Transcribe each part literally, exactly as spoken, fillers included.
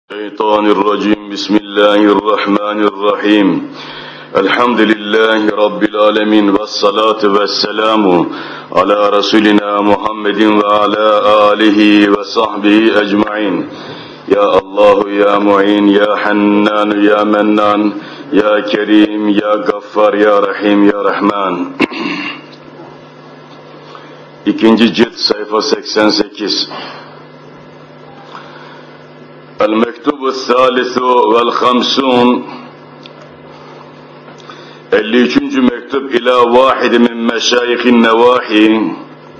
الشيطان الرجيم بسم الله الرحمن الرحيم الحمد لله رب العالمين والصلاة والسلام على رسولنا محمد وعلى آله وصحبه أجمعين يا الله يا معين يا حنان يا منان يا كريم يا غفار يا رحيم يا رحمن. İkinci cilt sayfa seksen sekiz. El-Mektubu Thalithu vel-Khamsun elli üçüncü mektup ila vahid min meşayihin nevahi,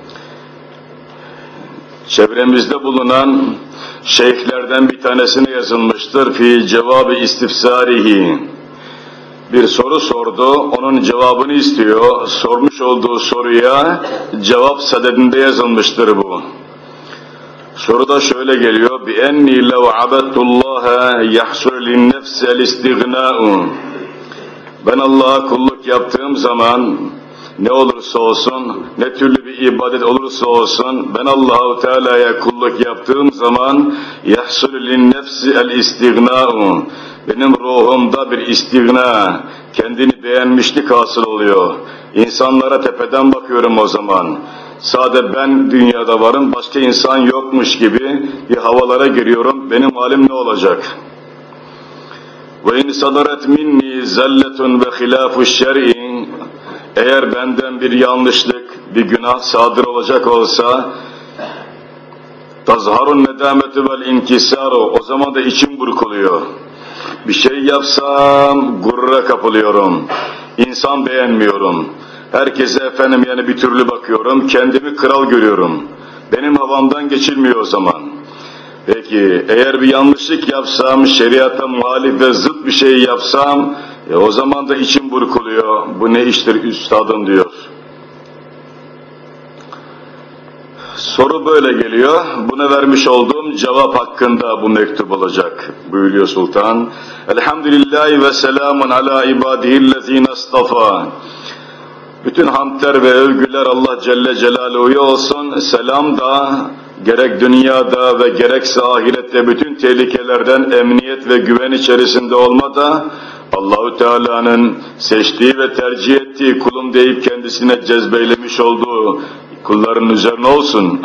çevremizde bulunan şeyhlerden bir tanesine yazılmıştır. Fi cevabı istifsarihi, bir soru sordu, onun cevabını istiyor. Sormuş olduğu soruya cevap sadedinde yazılmıştır bu. Soruda şöyle geliyor: bi enni lev abadtullaha yahsul linnefsi el-istighna'u. Ben Allah'a kulluk yaptığım zaman ne olursa olsun, ne türlü bir ibadet olursa olsun, ben Allahu Teala'ya kulluk yaptığım zaman yahsul linnefsi el-istighna'u. Benim ruhumda bir istigna, kendini beğenmişlik hasıl oluyor. İnsanlara tepeden bakıyorum o zaman. Sadece ben dünyada varım, başka insan yokmuş gibi bir havalara giriyorum. Benim halim ne olacak? Ve in sadaret minni zelletun ve hilafu şer'in. Eğer benden bir yanlışlık, bir günah sadır olacak olsa, tazharun nedametu vel inkisaru. O zaman da içim burkuluyor. Bir şey yapsam gurura kapılıyorum. İnsan beğenmiyorum. Herkese efendim yani bir türlü bakıyorum, kendimi kral görüyorum. Benim havamdan geçilmiyor o zaman. Peki eğer bir yanlışlık yapsam, şeriata muhalif ve zıt bir şey yapsam, e, o zaman da içim burkuluyor. Bu ne iştir üstadım diyor. Soru böyle geliyor. Buna vermiş olduğum cevap hakkında bu mektup olacak. Buyuruyor Sultan. Elhamdülillahi ve selamun ala ibadihillezine istafa. Bütün hamdler ve övgüler Allah Celle Celaluhu'ya olsun. Selam da gerek dünyada ve gerekse ahirette bütün tehlikelerden emniyet ve güven içerisinde olmada Allahu Teala'nın seçtiği ve tercih ettiği kulum deyip kendisine cezbeylemiş olduğu kulların üzerine olsun.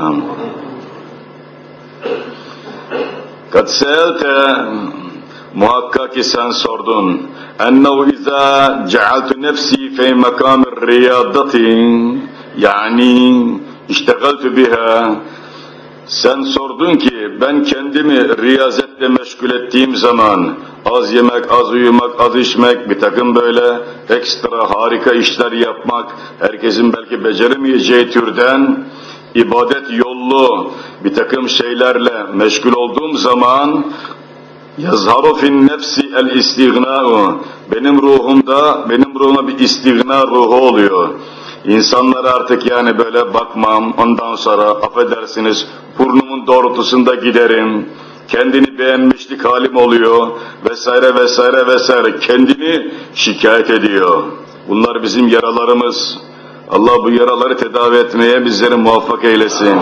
Kad se'elte, muhakkak ki sen sordun. Ennehu izâ cealtu nefsi fey makâmir riyâdatin, yani iştegaltu biha. Sen sordun ki ben kendimi riyazetle meşgul ettiğim zaman az yemek, az uyumak, az içmek, bir takım böyle ekstra harika işler yapmak, herkesin belki beceremeyeceği türden ibadet yollu bir takım şeylerle meşgul olduğum zaman yazharu fin nefsi el istighna'u, benim ruhumda, benim ruhuma bir istigna ruhu oluyor. İnsanlara artık yani böyle bakmam, ondan sonra affedersiniz burnumun doğrultusunda giderim, kendini beğenmişlik halim oluyor vesaire vesaire vesaire, kendini şikayet ediyor. Bunlar bizim yaralarımız. Allah bu yaraları tedavi etmeye bizleri muvaffak eylesin.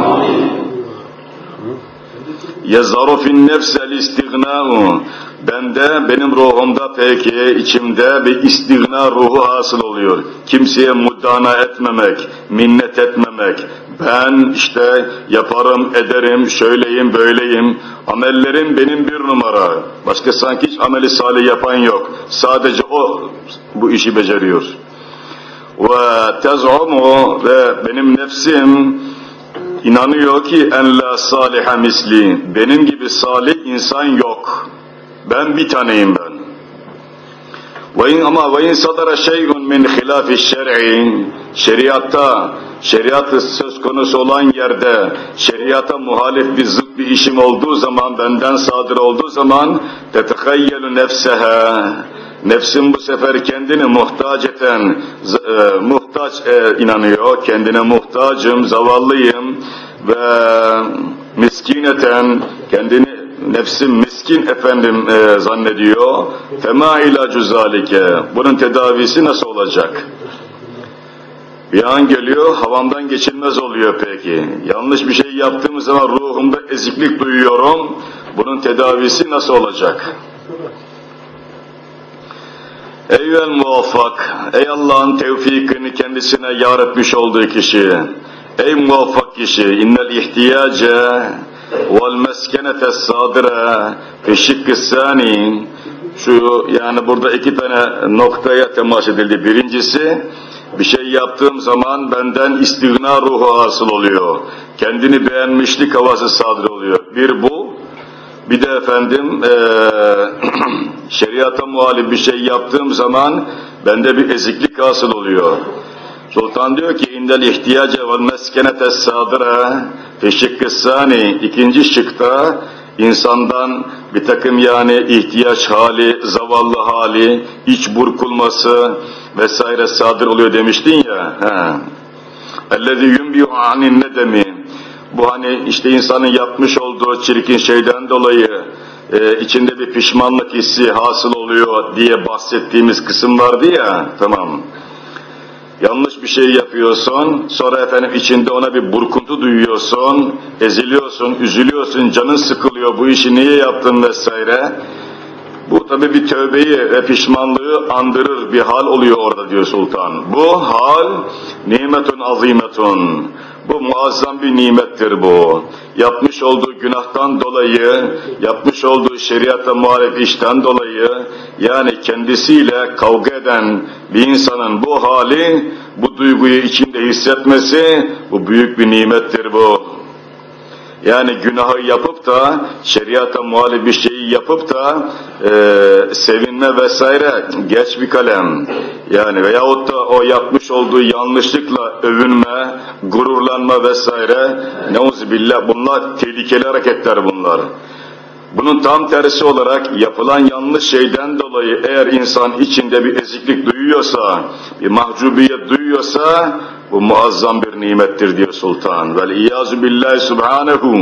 يَزَّرُ فِي النَّفْسِ الْاِسْتِغْنَاءُ. Bende, benim ruhumda peki, içimde bir istigna ruhu hasıl oluyor. Kimseye muddana etmemek, minnet etmemek. Ben işte yaparım, ederim, şöyleyim, böyleyim. Amellerim benim bir numara. Başka sanki hiç ameli salih yapan yok. Sadece o bu işi beceriyor. Ve tez'umu, ve benim nefsim İnanıyor ki en la saliha misli, benim gibi salih insan yok. Ben bir taneyim ben. Ve in ama ve in sadara şey'un min hilafi şer'i, şeriatta, şeriatı söz konusu olan yerde, şeriata muhalif bir zıt bir işim olduğu zaman, benden sadır olduğu zaman, tetekayyelu nefseha, nefsim bu sefer kendini muhtaç eten, e, muhtaç e, inanıyor, kendine muhtacım, zavallıyım ve miskineten, kendini nefsim miskin efendim e, zannediyor. Fema ilacu zalike, bunun tedavisi nasıl olacak? Bir an geliyor, havamdan geçilmez oluyor peki. Yanlış bir şey yaptığım zaman ruhumda eziklik duyuyorum. Bunun tedavisi nasıl olacak? Eyvel muvaffak, ey Allah'ın tevfikini kendisine yar etmiş olduğu kişi, ey muvaffak kişi, innel ihtiyace vel meskenete sadire fi şıkkı sani, şu yani burada iki tane noktaya temas edildi. Birincisi, bir şey yaptığım zaman benden istigna ruhu hasıl oluyor. Kendini beğenmişlik havası sadır oluyor. Bir bu, bir de efendim ee, şeriata muhalif bir şey yaptığım zaman bende bir eziklik hasıl oluyor. Sultan diyor ki indel ihtiyace vel meskenete sadire fi şıkkı sani, ikinci şıkta insandan bir takım yani ihtiyaç hali, zavallı hali, iç burkulması vesaire sadır oluyor demiştin ya. اَلَّذِي يُنْبِيُ عَنِ النَّدَمِ, bu hani işte insanın yapmış olduğu çirkin şeyden dolayı e, içinde bir pişmanlık hissi hasıl oluyor diye bahsettiğimiz kısım vardı ya, tamam. Yanlış bir şey yapıyorsun, sonra efendim içinde ona bir burkuntu duyuyorsun, eziliyorsun, üzülüyorsun, canın sıkılıyor, bu işi niye yaptın vesaire. Bu tabi bir tövbeyi ve pişmanlığı andırır bir hal oluyor orada diyor sultan. Bu hal nimetun azimetun. Bu muazzam bir nimettir bu. Yapmış olduğu günahtan dolayı, yapmış olduğu şeriata muhalif işten dolayı, yani kendisiyle kavga eden bir insanın bu hali, bu duyguyu içinde hissetmesi, bu büyük bir nimettir bu. Yani günahı yapıp da, şeriata muhalif bir şeyi yapıp da e, sevinme vesaire geç bir kalem. Yani veyahut da o yapmış olduğu yanlışlıkla övünme, gururlanma vesaire, neuzubillah, bunlar tehlikeli hareketler bunlar. Bunun tam tersi olarak yapılan yanlış şeyden dolayı eğer insan içinde bir eziklik duyuyorsa, bir mahcubiyet duyuyorsa, bu muazzam bir nimettir diyor sultan. Vel iyyazu billahi subhanehu.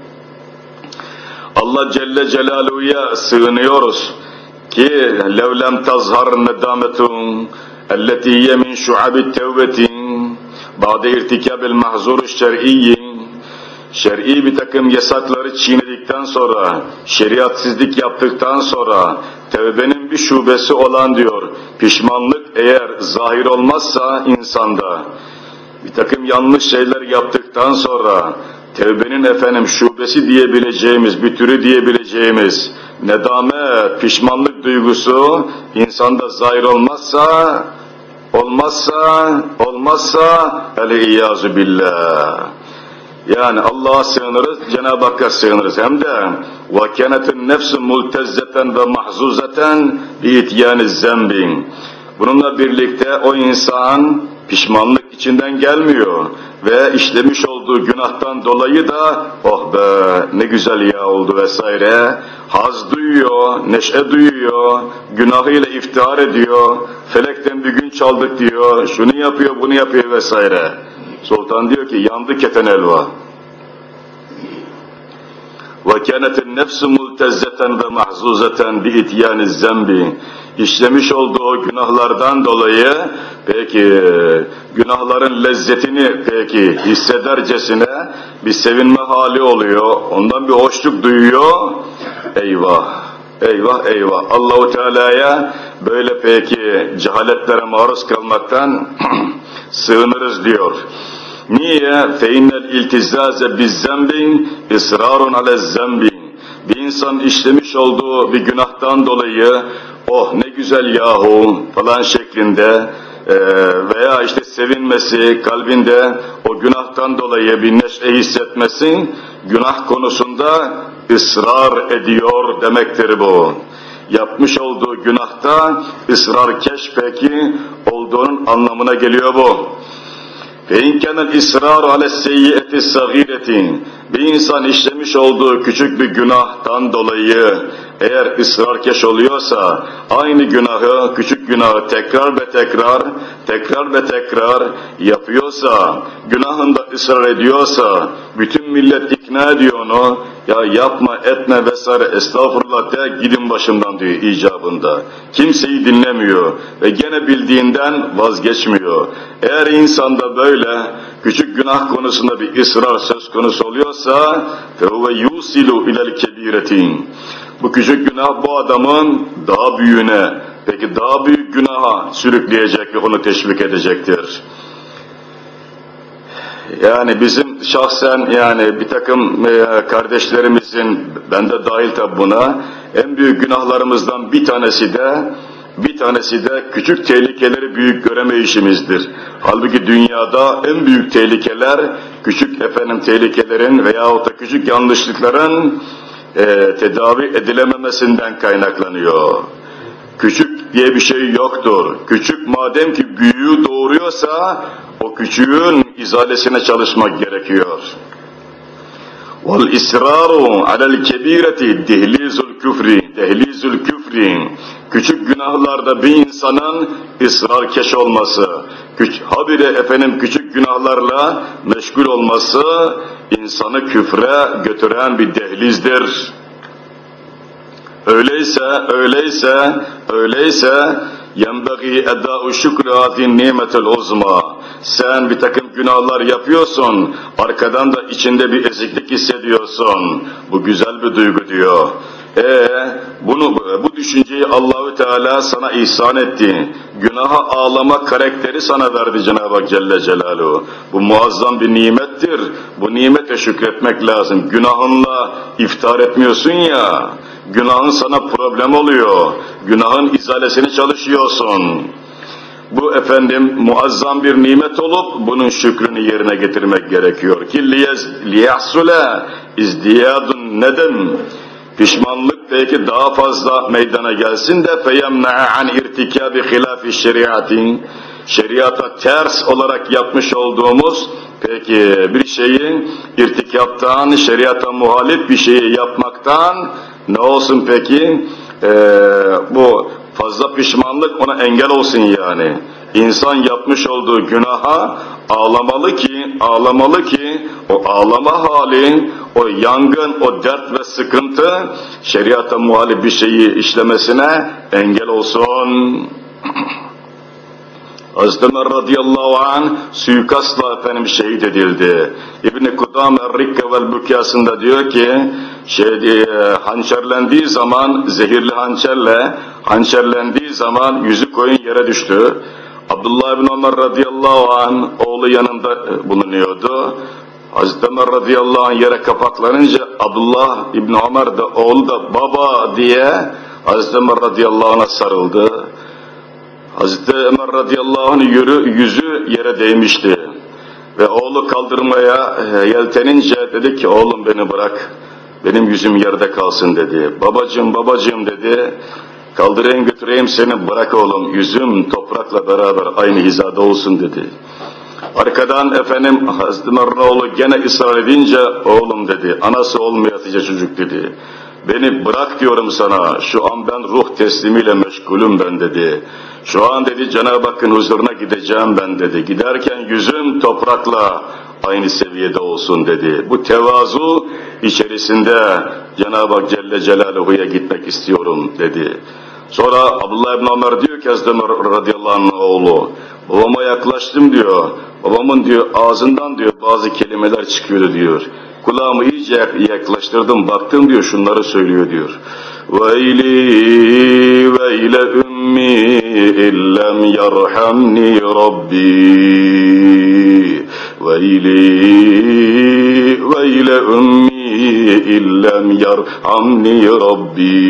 Allah Celle Celaluhu'ya sığınıyoruz ki levlem tazhar nedametun elletiye min şu'abit tevbetin ba'de irtikabil mahzur şer'iyyin, şer'i bir takım yasakları çiğnedikten sonra, şeriatsizlik yaptıktan sonra, tevbenin bir şubesi olan diyor, pişmanlık eğer zahir olmazsa insanda, bir takım yanlış şeyler yaptıktan sonra, tevbenin efendim şubesi diyebileceğimiz, bir türü diyebileceğimiz, nedamet, pişmanlık duygusu insanda zahir olmazsa, olmazsa, olmazsa, el-iyyazu billah. Yani Allah'a sığınırız, Cenab-ı Hakk'a sığınırız. Hem de وَكَنَتِ النَّفْسُ مُلْتَزَّةً وَمَحْزُوزَةً بِاِتْيَانِ الزَّنْبِ. Bununla birlikte o insan pişmanlık içinden gelmiyor ve işlemiş olduğu günahtan dolayı da oh be ne güzel ya oldu vesaire haz duyuyor, neşe duyuyor, günahıyla iftihar ediyor, felekten bir gün çaldık diyor, şunu yapıyor, bunu yapıyor vesaire. Sultan diyor ki yandı keten elva. وَكَانَتِ النَّفْسُ مُلْتَزَّةً وَمَحْزُوزَةً بِاِتْيَانِ الزَّنْبِ. İşlemiş olduğu günahlardan dolayı peki günahların lezzetini peki hissedercesine bir sevinme hali oluyor. Ondan bir hoşluk duyuyor. Eyvah, eyvah, eyvah. Allahu Teala'ya böyle peki cehaletlere maruz kalmaktan sığınırız diyor. Niye? فَاِنَّ الْاِلْتِزَّازَ بِالزَّنْبٍ اِسْرَارٌ عَلَى الزَّنْبٍ. Bir insan işlemiş olduğu bir günahtan dolayı oh ne güzel yahu falan şeklinde e, veya işte sevinmesi, kalbinde o günahtan dolayı bir neşe hissetmesi, günah konusunda ısrar ediyor demektir bu. Yapmış olduğu günahta ısrarkeş peki olduğunun anlamına geliyor bu. فَاِنْ كَنَ الْاِسْرَارُ عَلَى السَّيِّئَةِ الصَّغِيرَةِ. Bir insan işlemiş olduğu küçük bir günahtan dolayı eğer ısrarkeş oluyorsa, aynı günahı, küçük günahı tekrar ve tekrar, tekrar ve tekrar yapıyorsa, günahında ısrar ediyorsa, bütün millet ikna ediyor onu, ya yapma etme vesaire estağfurullah de gidin başımdan diyor icabında. Kimseyi dinlemiyor ve gene bildiğinden vazgeçmiyor. Eğer insanda böyle küçük günah konusunda bir ısrar söz konusu oluyorsa فَهُوَ يُوْسِلُ اِلَى الْكَب۪يرَةٍ bu küçük günah bu adamın daha büyüğüne, peki daha büyük günaha sürükleyecek ve onu teşvik edecektir. Yani bizim şahsen yani bir takım e, kardeşlerimizin, ben de dahil tabi buna, en büyük günahlarımızdan bir tanesi de bir tanesi de küçük tehlikeleri büyük göremeyişimizdir. Halbuki dünyada en büyük tehlikeler küçük efendim tehlikelerin veyahut da küçük yanlışlıkların e, tedavi edilememesinden kaynaklanıyor. Küçük diye bir şey yoktur. Küçük madem ki büyüğü doğuruyorsa o küçüğün izalesine çalışmak gerekiyor. Vel israru alel kebireti dehlizul küfri, dehlizul küfri. Küçük günahlarda bir insanın ısrarkeş olması, küç, habire efendim küçük günahlarla meşgul olması insanı küfre götüren bir dehlizdir. Öyleyse, öyleyse, öyleyse yenbagî edâ'u şükrü hâzîn nimetel uzma. Sen bir takım günahlar yapıyorsun, arkadan da içinde bir eziklik hissediyorsun. Bu güzel bir duygu diyor. Ee, bunu bu düşünceyi Allahü Teala sana ihsan etti. Günaha ağlama karakteri sana verdi Cenab-ı Hak Celle Celaluhu. Bu muazzam bir nimettir. Bu nimete şükretmek lazım. Günahınla iftar etmiyorsun ya. Günahın sana problem oluyor. Günahın izalesini çalışıyorsun. Bu efendim muazzam bir nimet olup bunun şükrünü yerine getirmek gerekiyor ki liyahsule izdiyadun nedem. Pişmanlık belki daha fazla meydana gelsin de feyemna'a an irtikabi hilafi şeriatin. Şeriata ters olarak yapmış olduğumuz peki bir şeyi irtikaptan, şeriata muhalif bir şeyi yapmaktan ne olsun peki? Ee, bu fazla pişmanlık ona engel olsun yani. İnsan yapmış olduğu günaha ağlamalı ki, ağlamalı ki o ağlama hali, o yangın, o dert ve sıkıntı şeriata muhalif bir şeyi işlemesine engel olsun. Hazreti Ömer radıyallahu anh suikastla efendim şehit edildi. İbn-i Kudam Er-Rikke vel-Bükası'nda diyor ki, şey diye, hançerlendiği zaman, zehirli hançerle, hançerlendiği zaman yüzü koyun yere düştü. Abdullah ibn Ömer radıyallahu anh oğlu yanında bulunuyordu. Hazreti Ömer radıyallahu anh yere kapaklanınca Abdullah ibn Ömer de oğlu da baba diye Hazreti Ömer radıyallahu anh'a sarıldı. Hazreti Ömer radıyallahu anh yürü, yüzü yere değmişti. Ve oğlu kaldırmaya yeltenince dedi ki oğlum beni bırak, benim yüzüm yerde kalsın dedi. Babacığım babacığım dedi, kaldırayım götüreyim seni, bırak oğlum, yüzüm toprakla beraber aynı hizada olsun dedi. Arkadan efendim Hazreti Ömer'in oğlu gene ısrar edince oğlum dedi, anası olmayasıca çocuk dedi. Beni bırak diyorum sana, şu an ben ruh teslimiyle meşgulüm ben dedi. Şu an dedi Cenab-ı Hakk'ın huzuruna gideceğim ben dedi. Giderken yüzüm toprakla aynı seviyede olsun dedi. Bu tevazu içerisinde Cenab-ı Hak Celle Celaluhu'ya gitmek istiyorum dedi. Sonra Abdullah ibn Ömer diyor ki Hazreti Ömer radıyallahu anh'ın oğlu, babama yaklaştım diyor. Babamın diyor ağzından diyor bazı kelimeler çıkıyordu diyor. Kulağımı iyice yaklaştırdım, baktım diyor, şunları söylüyor diyor. Veyli veyle ümmi illem yerhamni Rabbi. Veyli veyle ümmi illem yerhamni Rabbi.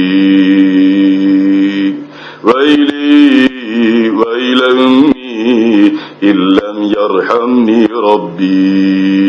Veyli veyle ümmi illem yerhamni Rabbi.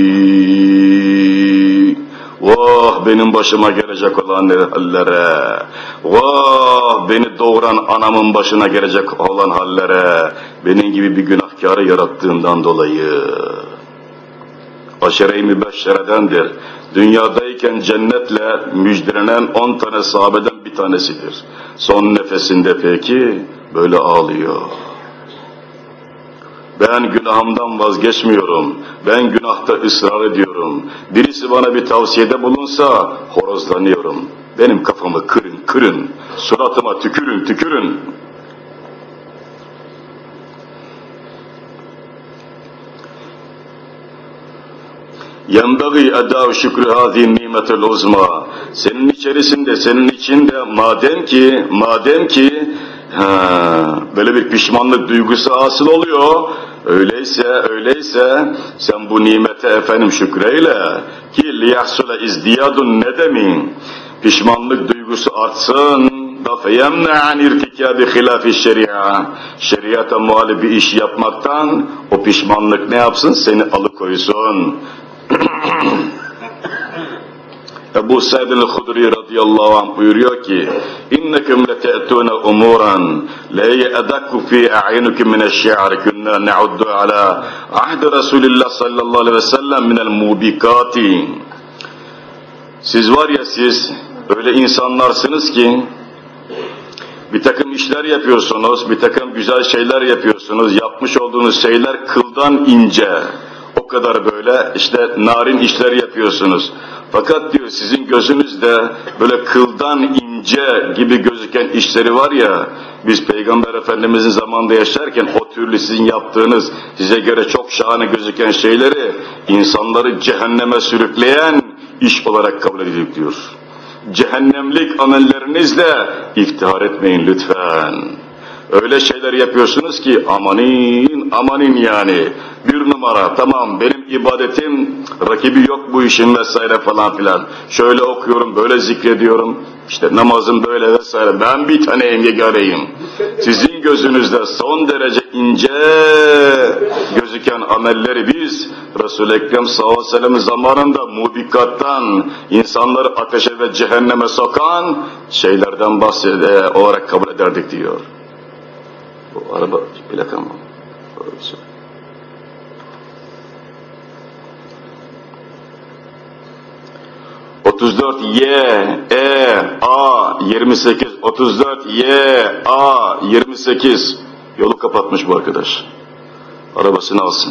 Vah benim başıma gelecek olan hallere, vah beni doğuran anamın başına gelecek olan hallere, benim gibi bir günahkarı yarattığından dolayı. Aşere-i mübeşşeredendir. Dünyadayken cennetle müjdelenen on tane sahabeden bir tanesidir. Son nefesinde peki böyle ağlıyor. Ben günahımdan vazgeçmiyorum. Ben günahta ısrar ediyorum. Birisi bana bir tavsiyede bulunsa horozlanıyorum. Benim kafamı kırın, kırın. Suratıma tükürün, tükürün. Yenbagî edâ şükrü hâzî nimetel uzma. Senin içerisinde, senin içinde madem ki, madem ki ha, böyle bir pişmanlık duygusu hasıl oluyor, öyleyse, öyleyse sen bu nimete efendim şükreyle ki liyahsule izdiyadun nedemin, pişmanlık duygusu artsın da feyemne an irtikâbi hilâfi şeria, şeriata muhalif bir iş yapmaktan o pişmanlık ne yapsın? Seni alıkoysun. Ebu Said el-Hudri radıyallahu anh buyuruyor ki İnnekum lete'tûne umuran la ye'edakku fî a'yunukum mineşşi'ar künnâ ne'uddu alâ ahdi Resulillah sallallahu aleyhi ve sellem minel mubikâti. Siz var ya siz öyle insanlarsınız ki bir takım işler yapıyorsunuz, bir takım güzel şeyler yapıyorsunuz, yapmış olduğunuz şeyler kıldan ince. O kadar böyle işte narin işler yapıyorsunuz. Fakat diyor sizin gözünüzde böyle kıldan ince gibi gözüken işleri var ya, biz Peygamber Efendimizin zamanında yaşarken o türlü sizin yaptığınız, size göre çok şahane gözüken şeyleri insanları cehenneme sürükleyen iş olarak kabul edilip diyor. Cehennemlik amellerinizle iftihar etmeyin lütfen. Öyle şeyler yapıyorsunuz ki amanin, amanin yani. Bir numara, tamam benim ibadetim, rakibi yok bu işin vesaire falan filan. Şöyle okuyorum, böyle zikrediyorum, işte namazım böyle vesaire. Ben bir taneyim, yegareyim. Sizin gözünüzde son derece ince gözüken amelleri biz Resul-i Ekrem sallallahu aleyhi ve sellem zamanında mubikattan, insanları ateşe ve cehenneme sokan şeylerden bahsede olarak kabul ederdik diyor. Bu araba plaka mı? otuz dört Y E A yirmi sekiz otuz dört Y A yirmi sekiz yolu kapatmış bu arkadaş. Arabasını alsın.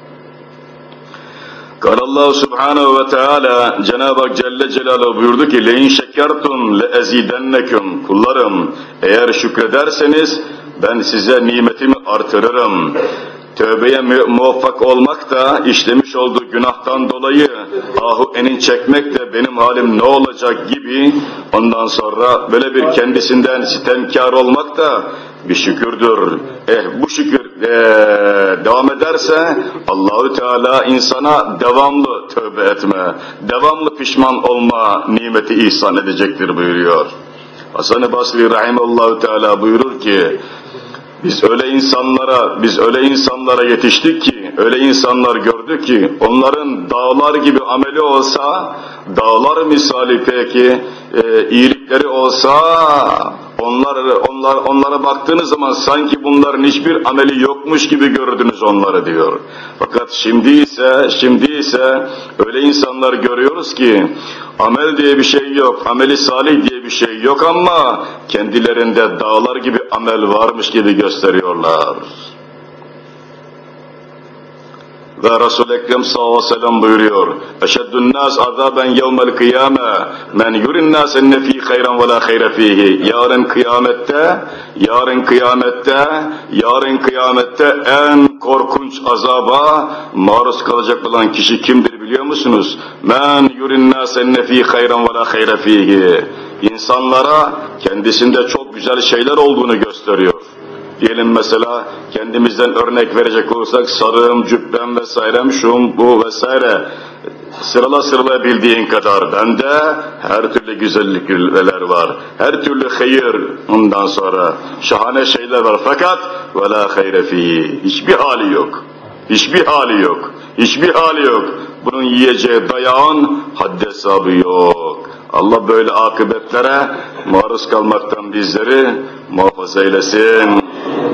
Allahu Subhanahu ve Teala Cenab-ı Hak Celle Celaluhu buyurdu ki le'in şekertum le'ezidennekum, kullarım eğer şükrederseniz ben size nimetimi artırırım. Tövbeye muvaffak olmak da işlemiş olduğu günahtan dolayı ahu enin çekmek de benim halim ne olacak gibi, ondan sonra böyle bir kendisinden sitemkar olmak da bir şükürdür. Eh bu şükür ee, devam ederse Allahü Teala insana devamlı tövbe etme, devamlı pişman olma nimeti ihsan edecektir buyuruyor. Hasan-ı Basri Rahimullahu Teala buyurur ki Biz öyle insanlara, biz öyle insanlara yetiştik ki, öyle insanlar gördük ki, onların dağlar gibi ameli olsa, dağlar misali peki, e, iyilikleri olsa, onlar, onlar, onlara baktığınız zaman sanki bunların hiçbir ameli yokmuş gibi gördünüz onları diyor. Fakat şimdi ise, şimdi ise öyle insanlar görüyoruz ki, amel diye bir şey yok, ameli salih diye bir şey yok ama kendilerinde dağlar gibi amel varmış gibi gösteriyorlar. Ve Resul-i Ekrem sallallahu aleyhi ve sellem buyuruyor, eşeddün nas azaben yevmel kıyame men yurin nas enne fî hayran ve la hayre fîhi. Yarın kıyamette, yarın kıyamette, yarın kıyamette en korkunç azaba maruz kalacak olan kişi kimdir biliyor musunuz? Men yurin nas enne fî hayran ve la hayre fîhi. İnsanlara kendisinde çok güzel şeyler olduğunu gösteriyor. Diyelim mesela kendimizden örnek verecek olursak sarığım, cübbem vesairem, şum, bu vesaire. Sırala sırala bildiğin kadar bende her türlü güzellikler var. Her türlü hayır, ondan sonra şahane şeyler var. Fakat وَلَا خَيْرَ فِيهِ hiçbir hali yok. Hiçbir hali yok. Hiçbir hali yok. Bunun yiyeceği dayağın haddi hesabı yok. Allah böyle akıbetlere maruz kalmaktan bizleri muhafaza eylesin.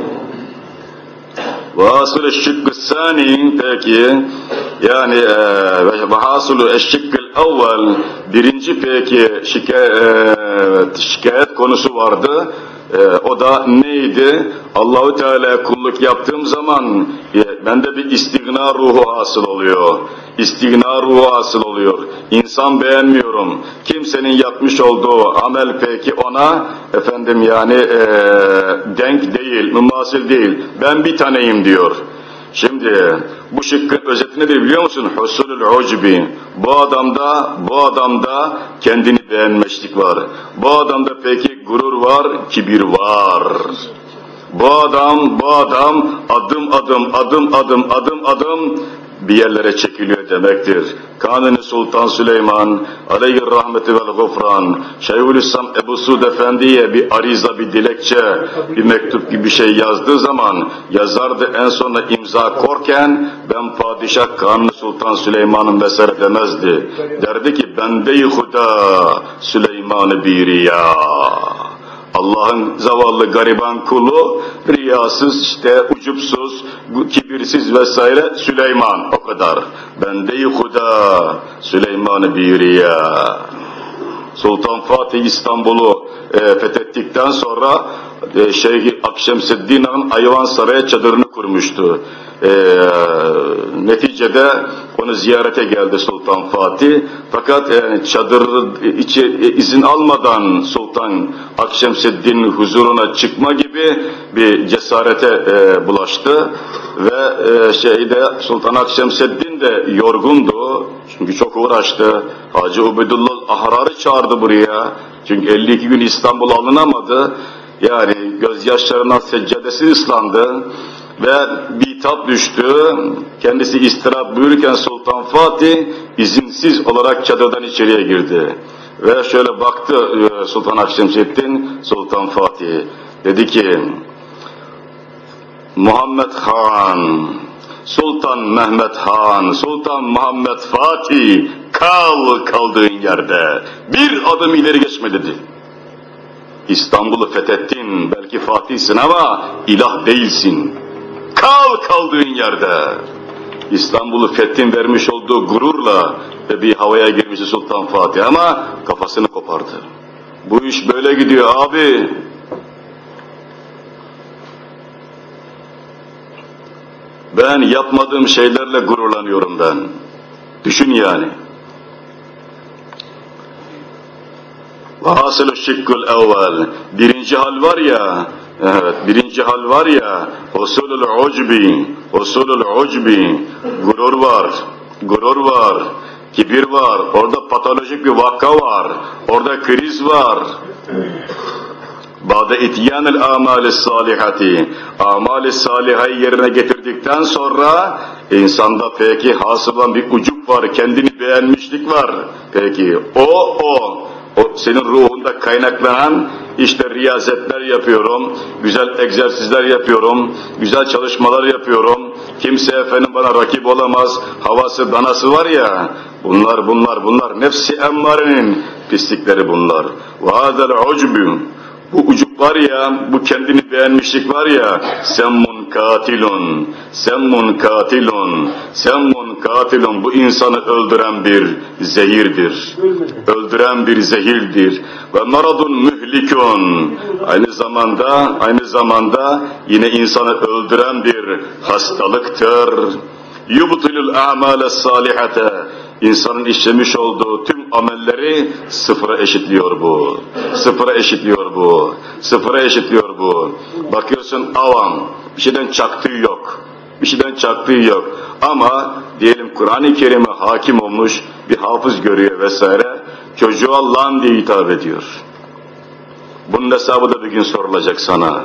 Ve hasıl şıkkı sani, peki yani ve hasıl eşşıkkı evvel, birinci peki şikayet, şikayet konusu vardı. Ee, o da neydi? Allahu Teala'ya kulluk yaptığım zaman e, bende bir istigna ruhu hasıl oluyor. İstigna ruhu hasıl oluyor. İnsan beğenmiyorum. Kimsenin yapmış olduğu amel peki ona efendim yani e, denk değil, mümasil değil. Ben bir taneyim diyor. Şimdi bu şıkkın özeti nedir biliyor musun? Husulul ucbi. Bu adamda, bu adamda kendini beğenmişlik var. Bu adamda peki gurur var, kibir var. Bu adam, bu adam adım adım, adım adım, adım adım bir yerlere çekiliyor demektir. Kanuni Sultan Süleyman aleyhi rahmeti vel gufran Şeyhülislam Ebu Suud Efendi'ye bir ariza, bir dilekçe, bir mektup gibi bir şey yazdığı zaman yazardı, en sonunda imza korken ben padişah Kanuni Sultan Süleyman'ın vesaire demezdi. Derdi ki bende-i Huda Süleyman-ı Biriya. Allah'ın zavallı gariban kulu, riyasız, işte ucupsuz, kibirsiz vesaire Süleyman, o kadar. Bende-i Huda Süleyman-ı Biriya. Sultan Fatih İstanbul'u e, fethettikten sonra e, Şeyh Akşemseddin Han'ın Ayvansaray'a çadırını kurmuştu. E, neticede onu ziyarete geldi Sultan Fatih. Fakat yani çadır içi izin almadan Sultan Akşemseddin'in huzuruna çıkma gibi bir cesarete e, bulaştı ve e, şeyde Sultan Akşemseddin de yorgundu. Çünkü çok uğraştı. Hacı Ubedullah Ahrar'ı çağırdı buraya. Çünkü elli iki gün İstanbul alınamadı. Yani gözyaşlarından seccadesi ıslandı. Ve bitap düştü. Kendisi istirahat buyururken Sultan Fatih izinsiz olarak çadırdan içeriye girdi. Ve şöyle baktı Sultan Akşemseddin, Sultan Fatih. Dedi ki, Muhammed Han, Sultan Mehmet Han, Sultan Muhammed Fatih, kal kaldığın yerde. Bir adım ileri geçme dedi. İstanbul'u fethettin, belki Fatih'sin ama ilah değilsin. Kal kaldığın yerde. İstanbul'u fethin vermiş olduğu gururla ve bir havaya girmişti Sultan Fatih ama kafasını kopardı. Bu iş böyle gidiyor abi. Ben yapmadığım şeylerle gururlanıyorum ben. Düşün yani. Vasılı şıkkul evvel. Birinci hal var ya, evet, birinci hal var ya, husulul ucbi, husulul ucbi, gurur var, gurur var, kibir var, orada patolojik bir vaka var, orada kriz var. Ba'de ityanil amali salihati, amali salihayı yerine getirdikten sonra insanda peki hasıl olan bir ucup var, kendini beğenmişlik var. Peki o o o senin ruhunda kaynaklanan işte riyazetler yapıyorum, güzel egzersizler yapıyorum, güzel çalışmalar yapıyorum. Kimse efendim bana rakip olamaz, havası danası var ya. Bunlar bunlar bunlar nefsi emmarenin pislikleri bunlar. Ve hazel ucbu. Bu ucup var ya, bu kendini beğenmişlik var ya, semmun katilun, semmun katilun, semmun katilun, bu insanı öldüren bir zehirdir. Öldüren bir zehirdir. Ve maradun mühlikun, aynı zamanda, aynı zamanda yine insanı öldüren bir hastalıktır. Yubtilul a'male salihate, İnsanın işlemiş olduğu tüm amelleri sıfıra eşitliyor bu. Sıfıra eşitliyor bu. Sıfıra eşitliyor bu. Bakıyorsun avam, bir şeyden çaktığı yok. Bir şeyden çaktığı yok. Ama diyelim Kur'an-ı Kerim'e hakim olmuş bir hafız görüyor vesaire. Çocuğa lan diye hitap ediyor. Bunun hesabı da bir gün sorulacak sana.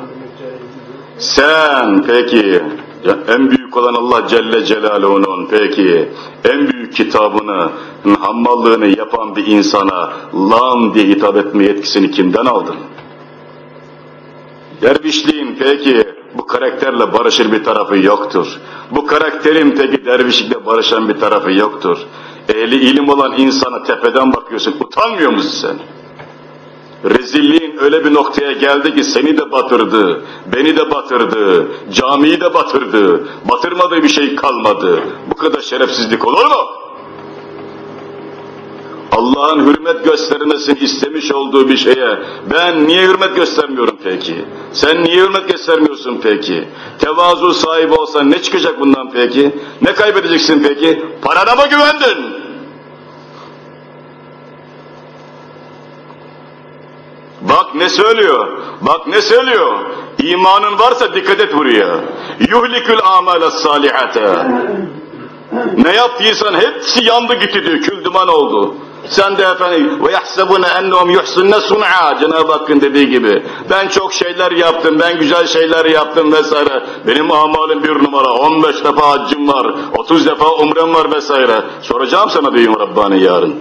Sen peki ya en büyük olan Allah Celle Celaluhu'nun peki en büyük kitabını, hammallığını yapan bir insana lan diye hitap etme yetkisini kimden aldın? Dervişliğin peki bu karakterle barışır bir tarafı yoktur. Bu karakterin peki dervişlikle barışan bir tarafı yoktur. Ehli ilim olan insana tepeden bakıyorsun, utanmıyor musun sen? Rezilliğin öyle bir noktaya geldi ki seni de batırdı, beni de batırdı, camiyi de batırdı, batırmadığı bir şey kalmadı. Bu kadar şerefsizlik olur mu? Allah'ın hürmet göstermesini istemiş olduğu bir şeye ben niye hürmet göstermiyorum peki? Sen niye hürmet göstermiyorsun peki? Tevazu sahibi olsan ne çıkacak bundan peki? Ne kaybedeceksin peki? Parana mı güvendin? Bak ne söylüyor, bak ne söylüyor. İmanın varsa dikkat et buraya. Yuhlikül amale salihate. Ne yaptıysan hepsi yandı gitti diyor, kül duman oldu. Sen de efendim ve yahsebune ennehum yuhsinne sun'a, Cenab-ı Hakk'ın dediği gibi. Ben çok şeyler yaptım, ben güzel şeyler yaptım vesaire. Benim amalim bir numara, on beş defa haccım var, otuz defa umrem var vesaire. Soracağım sana diyor Rabbani yarın.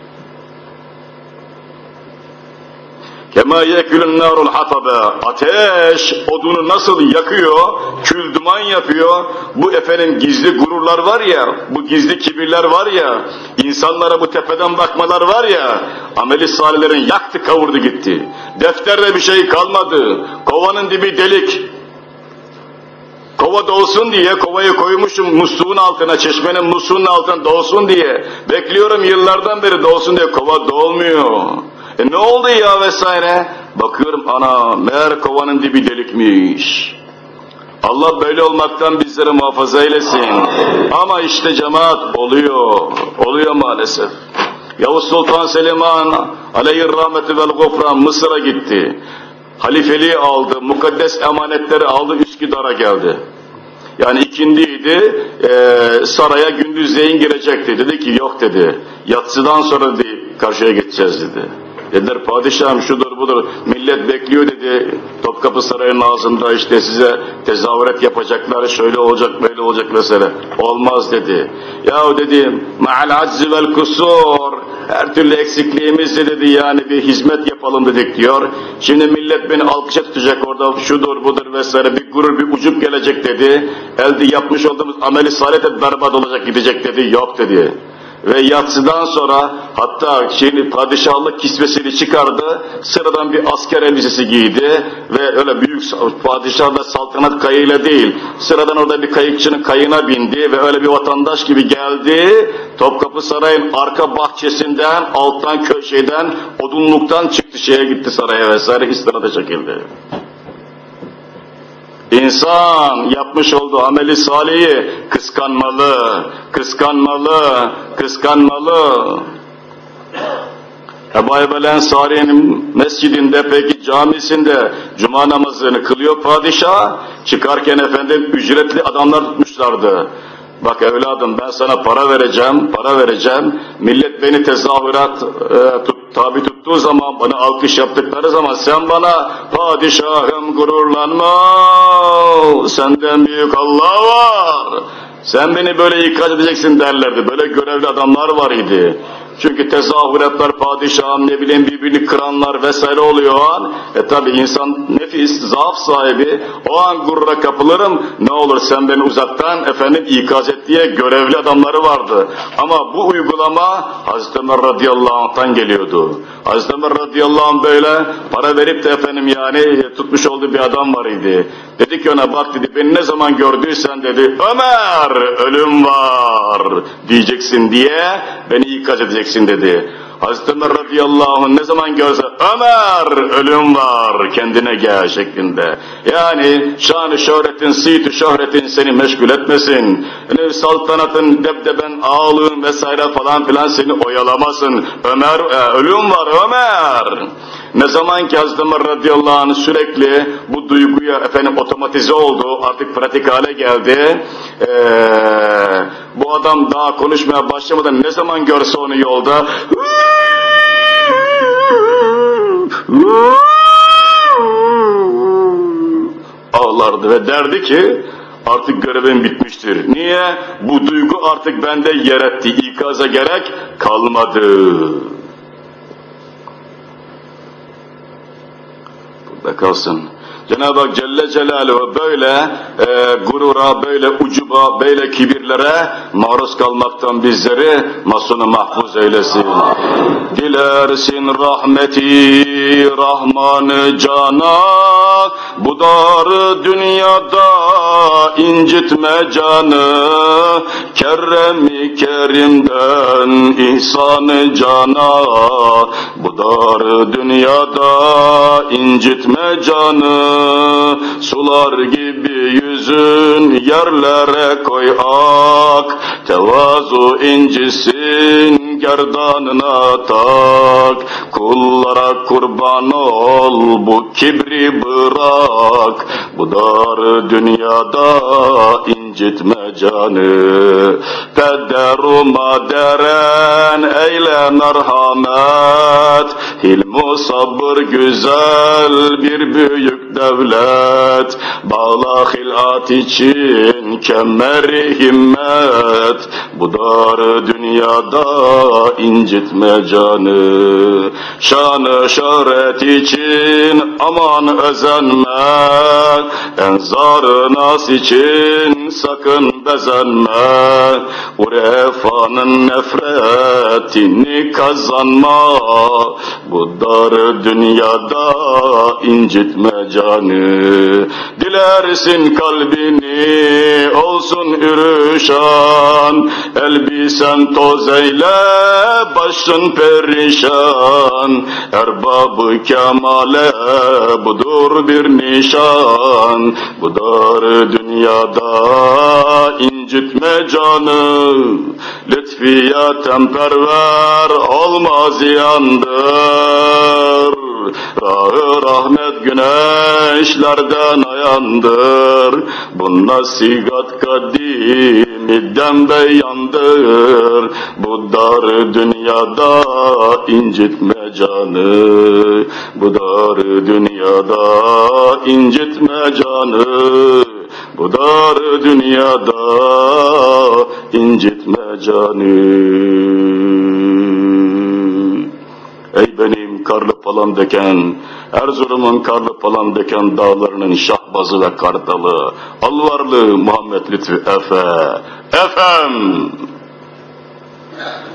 Kema yekülün narul hatabe. Ateş odunu nasıl yakıyor, kül duman yapıyor. Bu efendim gizli gururlar var ya, bu gizli kibirler var ya, insanlara bu tepeden bakmalar var ya, ameli salihlerin yaktı kavurdu gitti. Defterde bir şey kalmadı. Kovanın dibi delik. Kova dolsun diye kovayı koymuşum musluğun altına, çeşmenin musluğunun altına dolsun diye. Bekliyorum yıllardan beri dolsun diye, kova dolmuyor. E ne oldu ya vesaire? Bakıyorum ana, meğer kovanın dibi delikmiş. Allah böyle olmaktan bizleri muhafaza eylesin. Ama işte cemaat oluyor, oluyor maalesef. Yavuz Sultan Süleyman aleyhir rahmeti vel gufran Mısır'a gitti. Halifeliği aldı, mukaddes emanetleri aldı, Üsküdar'a geldi. Yani ikindiydi, e, saraya gündüzleyin girecekti. Dedi ki yok dedi, yatsıdan sonra dedi, karşıya geçeceğiz dedi. Dediler padişahım şudur budur, millet bekliyor dedi, Topkapı Sarayı'nın ağzında işte size tezahürat yapacaklar, şöyle olacak böyle olacak mesela. Olmaz dedi. Yahu dedi, ma'al azzi vel kusur, her türlü eksikliğimizle dedi yani bir hizmet yapalım dedik diyor. Şimdi millet beni alkışa tutacak orada, şudur budur vesaire, bir gurur bir ucup gelecek dedi. Elde yapmış olduğumuz ameli salih de berbat olacak gidecek dedi, yok dedi. Ve yatsıdan sonra hatta şeyini, padişahlık kisvesini çıkardı, sıradan bir asker elbisesi giydi ve öyle büyük padişah ve saltanat kayığıyla değil, sıradan orada bir kayıkçının kayığına bindi ve öyle bir vatandaş gibi geldi, Topkapı Sarayı'nın arka bahçesinden, alttan köşeden, odunluktan çıktı, şeye gitti saraya vesaire, istirahata çekildi. İnsan yapmış olduğu ameli salihi kıskanmalı, kıskanmalı, kıskanmalı. Ebu Eyyub el-Ensari'nin mescidinde, peki camisinde cuma namazını kılıyor padişah, çıkarken efendim ücretli adamlar tutmuşlardı. Bak evladım ben sana para vereceğim, para vereceğim, millet beni tezahürat e, tut, tabi tuttuğu zaman, bana alkış yaptıkları zaman sen bana padişahım gururlanma, senden büyük Allah var, sen beni böyle ikaz edeceksin derlerdi. Böyle görevli adamlar var idi. Çünkü tezahüratlar, padişahım ne bileyim birbirini kıranlar vesaire oluyor o an. E tabi insan nefis, zaaf sahibi, o an gurura kapılırım, ne olur sen beni uzaktan efendim ikaz et diye görevli adamları vardı. Ama bu uygulama Hazreti Ömer radıyallahu anh'tan geliyordu. Hazreti Ömer radıyallahu anh böyle para verip de efendim yani tutmuş olduğu bir adam var idi. Dedi ki ona bak dedi, beni ne zaman gördüysen dedi, Ömer ölüm var diyeceksin diye beni ikaz edeceksin dedi. Hazreti Ömer radıyallahu anh ne zaman görse Ömer ölüm var kendine gel şeklinde. Yani şan-ı şöhretin, sit-i şöhretin seni meşgul etmesin. Yani saltanatın, debdeben, ağalığın vesaire falan filan seni oyalamasın. Ömer, e, ölüm var Ömer. Ne zaman ki Hazreti Ömer radıyallahu anh sürekli bu duyguya efendim otomatize oldu, artık pratik hale geldi. Ee, bu adam daha konuşmaya başlamadan ne zaman görse onu yolda ağlardı ve derdi ki artık görevim bitmiştir. Niye? Bu duygu artık bende yer etti, ikaza gerek kalmadı. Burada kalsın. Cenab-ı Hak Celle Celaluhu böyle e, gurura, böyle ucuba, böyle kibirlere maruz kalmaktan bizleri masunu mahfuz eylesin. Dilersin rahmeti Rahman-ı Cana, bu dar dünyada incitme canı, Kerem-i Kerim'den ihsan-ı cana, bu dar dünyada incitme canı, sular gibi yüzün yerlere koy ak, tevazu incisin gerdanına tak, kullara kurban ol bu kibri bırak, bu dar dünyada incitme canı. Pedderu maderen eyle merhamet, hilmu sabır güzel bir büyük devlet. Bağla hilat için kemeri himmet, bu dar dünyada incitme canı. Şanı şöhret için aman özenme, enzar nas için sakın bezenme. Urefanın nefretini kazanma, bu dar dünyada incitme canı. Dilersin kalbini olsun ürüşan, elbisen toz eyle başın perişan. Erbab-ı kemale budur bir nişan, bu dar dünyada incitme canı. Lütfiyaten perver olma ziyandır, Rah-ı rahmet güneşlerden ayandır. Bu nasihat kadimiden beyandır, bu dar dünyada incitme canı. Bu dar dünyada incitme canı, bu dar dünyada incitme canı. Ey benim karlı palandöken, Erzurum'un karlı palandöken dağlarının şahbazı ve kartalı, Alvarlı Muhammed Lütfü Efe, Efem!